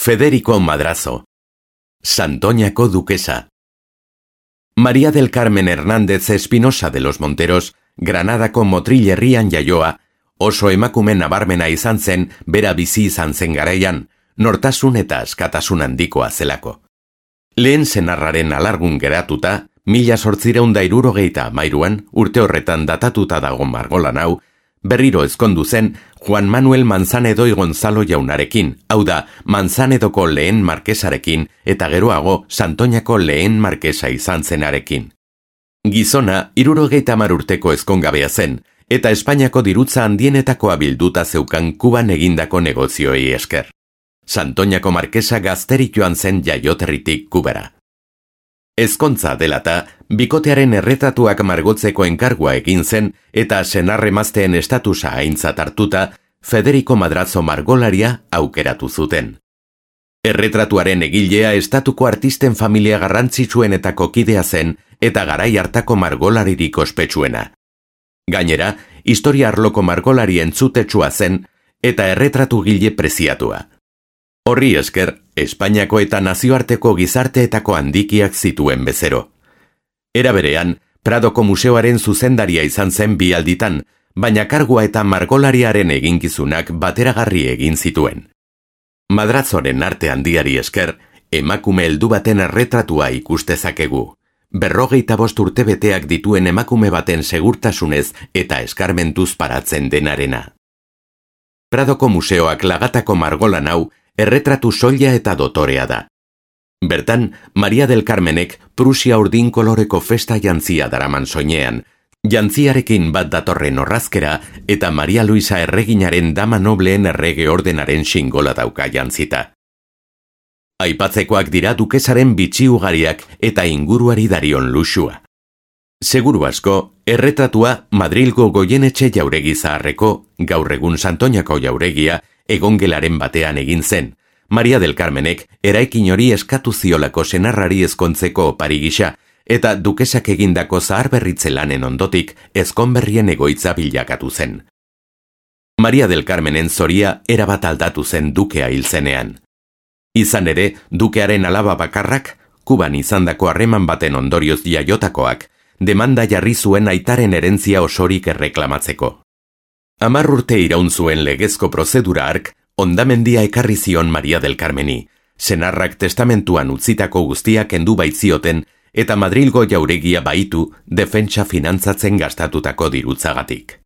Federico Madrazo. Santoñako dukesa. María del Carmen Hernández Espinosa de los Monteros, Granadako Motril herrian jaioa, oso emakume nabarmena izan zen, bera bizi izan zen garaian, nortasun eta askatasun handikoa zelako. Lehen senarraren alargun geratuta, 1863an, urte horretan datatuta dago margolan hau, berriro ezkondu zen Juan Manuel Manzanedo y Gonzalo jaunarekin, hau da, Manzanedoko lehen markesarekin eta geroago Santoñako lehen markesa izan zenarekin. Gizona, 70 urteko ezkongabea zen, eta Espainiako dirutza handienetakoa bilduta zeukan Kuban egindako negozioei esker. Santoñako markesa gazterik joan zen jaioterritik Kubara. Ezkontza delata, bikotearen erretratuak margotzeko enkargua egin zen eta senarremazteen estatusa aintzat hartuta, Federico Madrazo margolaria aukeratu zuten. Erretratuaren egilea estatuko artisten familia garrantzitsuenetako kidea zen eta garai hartako margolaririk ospetsuena. Gainera, historia arloko margolari entzutetsua zen eta erretratugile preziatua. Horri esker, Espainiako eta nazioarteko gizarteetako handikiak zituen bezero. Era berean, Pradoko museoaren zuzendaria izan zen 2 alditan, baina kargua eta margolariaren eginkizunak bateragarri egin zituen. Madrazoren arte handiari esker, emakume heldu baten erretratua ikustezakegu. 45 urtebeteak dituen emakume baten segurtasunez eta eskarmentuz paratzen denarena. Pradoko museoak lagatako margolan hau, erretratu soila eta dotorea da. Bertan, Maria del Carmenek Prusia urdin koloreko festa jantzia daraman soinean, jantziarekin bat datorren orrazkera eta Maria Luisa erreginaren dama nobleen errege ordenaren xingola dauka jantzita. Aipatzekoak dira dukesaren bitxi ugariak eta inguruari darion luxua. Seguru asko, erretratua Madrilgo Goienetxe jauregi zaharreko, gaur egun Santoñako jauregia, egongelaren batean egin zen, Maria del Carmenek eraikin hori eskatu ziolako senarrari ezkontzeko opari gisa, eta dukesak egindako zaharberritze lanen ondotik ezkonberrien egoitza bilakatu zen. Maria del Carmenen zoria erabat aldatu zen dukea hil zenean. Izan ere, dukearen alaba bakarrak, Kuban izandako harreman baten ondorioz jaiotakoak, demanda jarri zuen aitaren herentzia osorik erreklamatzeko. 10 urte iraun zuen legezko prozedura hark, hondamendia ekarri zion Maria del Carmeni, senarrak testamentuan utzitako guztiak kendu baitzioten eta Madrilgo jauregia baitu defentsa finantzatzen gastatutako dirutzagatik.